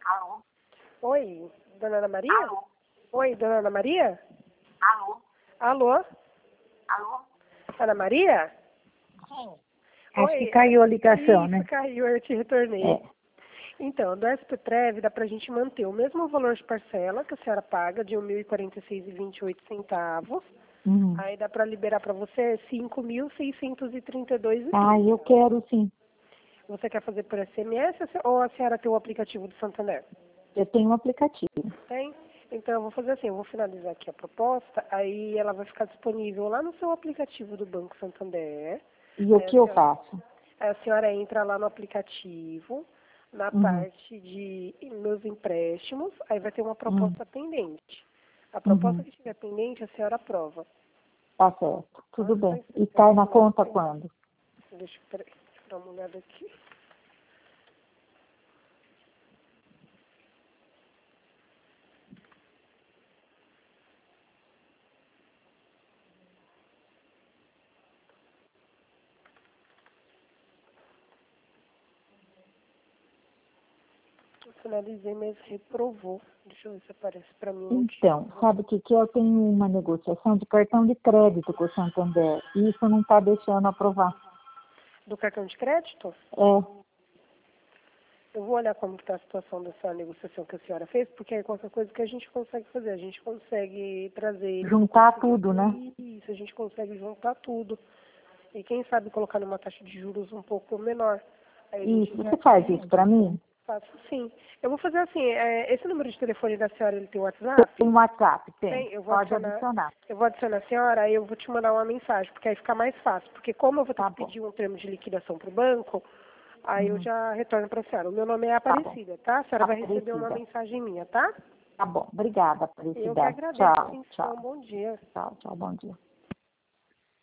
Alô? Oi, dona Ana Maria? Alô? Oi, dona Ana Maria? Alô? Alô? Alô? Ana Maria? Sim. Acho que Oi, caiu a ligação, isso, né? caiu, eu te retornei. É. Então, do SPTREV dá pra gente manter o mesmo valor de parcela que a senhora paga, de R$ 1.046,28. Uhum. Aí dá pra liberar pra você R$ 5.632,30. Ah, eu quero sim. Você quer fazer por SMS ou a senhora tem o aplicativo do Santander? Eu tenho um aplicativo. Tem? Então eu vou fazer assim, eu vou finalizar aqui a proposta, aí ela vai ficar disponível lá no seu aplicativo do Banco Santander. E o Aí que eu faço? a senhora entra lá no aplicativo, na parte de meus empréstimos, aí vai ter uma proposta pendente. A proposta que estiver pendente, a senhora aprova. Tá certo. Tudo Só bem. E explicar cai aqui na pra conta você. quando? Peraí, deixa eu dar uma olhada aqui. Eu finalizei, mas reprovou. Deixa eu ver se aparece pra mim o motivo. Então, sabe o que que é? Eu tenho uma negociação de cartão de crédito com o Santander. E isso não está deixando aprovar. Do cartão de crédito? É. Eu vou olhar como está a situação dessa negociação que a senhora fez, porque é qualquer coisa que a gente consegue fazer. A gente consegue trazer ele. Juntar tudo, né? Isso, a gente consegue juntar tudo. E quem sabe colocar numa taxa de juros um pouco menor. Aí a gente Isso. já Você faz isso para mim? faço sim. Eu vou fazer assim, esse número de telefone da senhora, ele tem WhatsApp? Tem WhatsApp? Tem. Tem, eu vou Pode adicionar. adicionar. Eu vou adicionar a senhora, aí eu vou te mandar uma mensagem, porque aí fica mais fácil. Porque como eu vou ter Tá que bom. pedir um termo de liquidação para o banco, aí eu já retorno para a senhora. O meu nome é Tá bom. Aparecida, tá? A senhora vai receber uma Aparecida. mensagem minha, tá? Tá bom. Obrigada, Eu que Aparecida. agradeço, Tchau, então. tchau. Bom dia. Tchau, tchau. Bom dia.